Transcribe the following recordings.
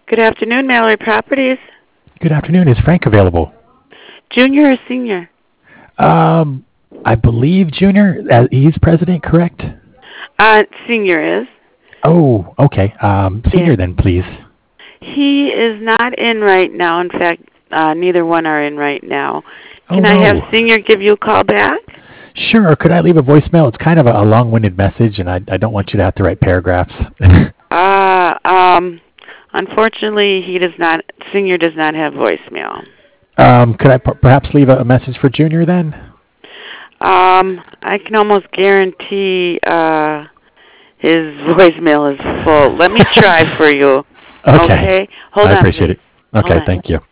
Good afternoon, Mallory Properties. Good afternoon. Is Frank available? Junior or senior? Um, I believe Junior. He's president, correct? Senior is. Oh, okay. Yeah. Senior then, please. He is not in right now. In fact, neither one are in right now. Oh Can I have no. Senior give you a call back? Sure. Could I leave a voicemail? It's kind of a long-winded message, and I don't want you to have to write paragraphs. Uh, um, Unfortunately, he does not. Senior does not have voicemail. Could I perhaps leave a message for Junior then? I can almost guarantee his voicemail is full. Let me try for you. Okay. Okay? Hold I on, appreciate please. it. Hold Okay. on. Thank you.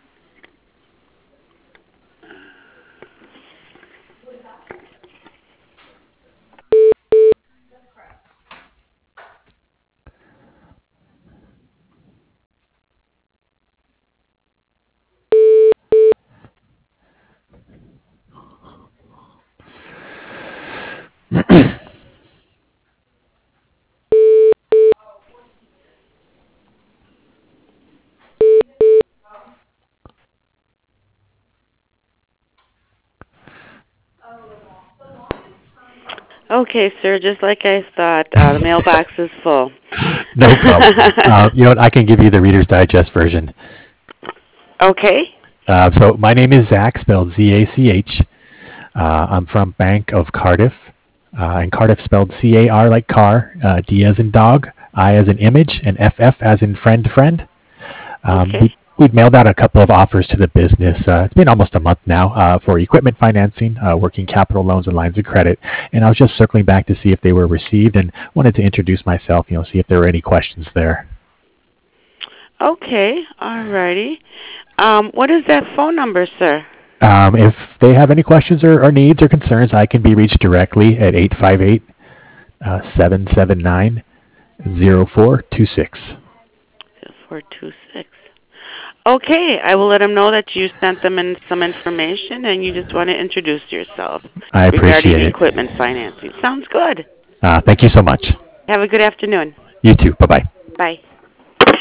Okay, sir, just like I thought, the mailbox is full. No problem. You know what? I can give you the Reader's Digest version. Okay. So my name is Zach, spelled Z-A-C-H. I'm from Bank of Cardiff, and Cardiff spelled C-A-R like car, D as in dog, I as in image, and F-F as in friend. Okay. We've mailed out a couple of offers to the business. It's been almost a month now for equipment financing, working capital loans, and lines of credit. And I was just circling back to see if they were received and wanted to introduce myself, see if there were any questions there. Okay. All righty. What is that phone number, sir? If they have any questions or needs or concerns, I can be reached directly at 858-779-0426. 426. Okay, I will let them know that you sent them in some information and you just want to introduce yourself I regarding appreciate it. equipment financing. Sounds good. Thank you so much. Have a good afternoon. You too. Bye-bye. Bye.